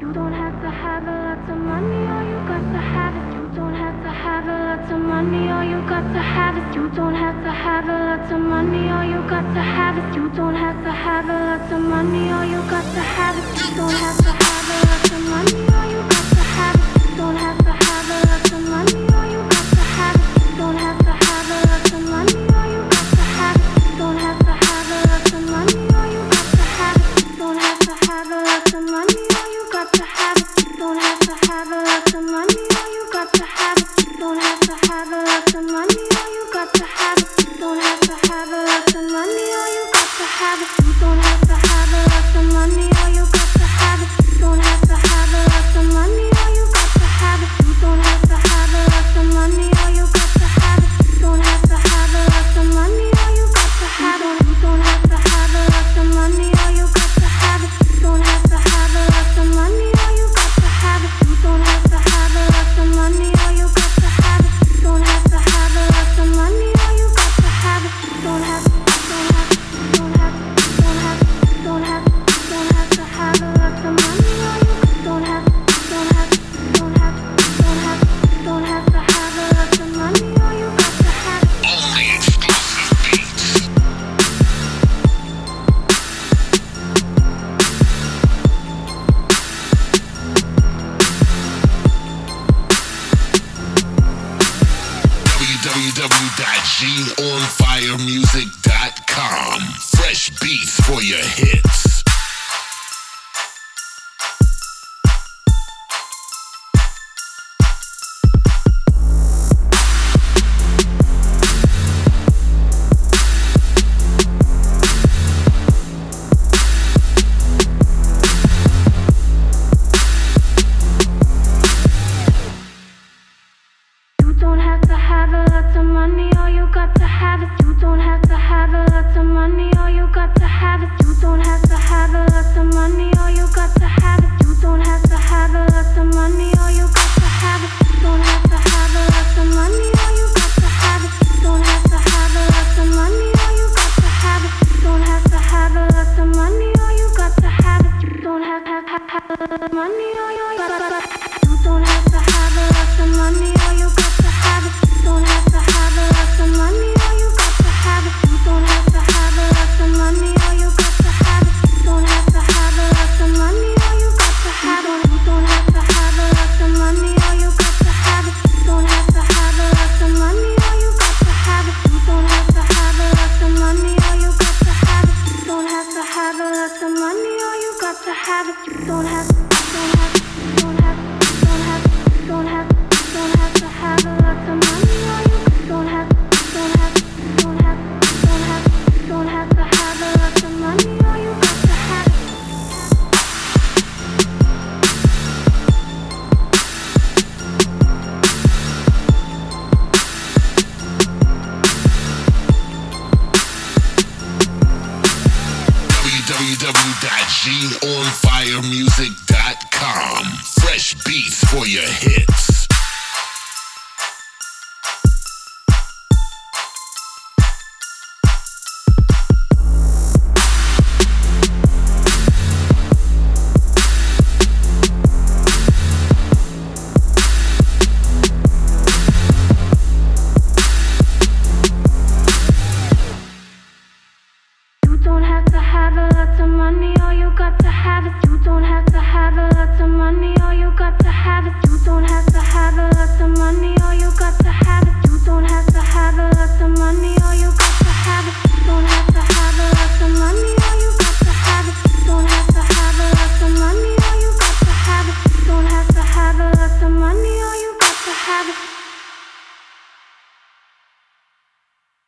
You don't have to have a lot of money, all you got to have is you don't have to have a lot of money, all you got to have is you don't have to have a lot of money, all you got to have is you don't have to have a lot of money, all you got to have is you don't have to have a lot of money, all you got to have is you don't have to have a lot of money, all you got to have is you don't have to have a lot of money, all you got to have is you don't have to have a lot of money, all you got to have is you don't have to have a lot of money, all you got to have is you don't have to have a lot of money, all you got to have is you don't have to have a lot of money, all you got to have is you don't have to have a lot of money, all you got to have is you don't have to have a lot of money, all you got to have is you don't have to have a lot of money, all you got to have is you don't have to have a lot of money, all you got to have is you don't have to have a lot of money, all you got to have you don't have to have a lot of money, all you got to have is you don't have to have a lot of money, all you got to have is you don't have to have a lot of money, all you got to have is you don't have to have a lot of money, all you got to have is you don't have to have a lot of money, all you don't have to have a lot of money, all you got to have only exclusive beats. www.geneonfiremusic.com. Fresh beats for your hits. You don't have to have a lot of money, all you got to have is you don't have to have a lot of money, all you got to have is you don't have to have a lot of money, all you got to have is you don't have to have a lot of money, all you got to have is you don't have to have a lot of money, all you got to have is you don't have to have a lot of money, all you got to have is you don't have to have a lot of money, all you got to have is you don't have a lot of money, all you got to you don't have to have a lot of money, all you got to have is you don't have to have a lot of money, all you got to have is you don't have to have a lot of money, all you got to have is you don't have to have a lot of money, all you got to have you don't have to have a lot of money, all you got to have is you don't have to have a lot of money, all you got to have is you don't have to have a lot of money, all you got to have is you don't have to have a lot of money, all you got to have is you don't have to have a lot of money, all you don't have to have a lot of money, all you got to have www.geneonfiremusic.com. Fresh beats for your hits.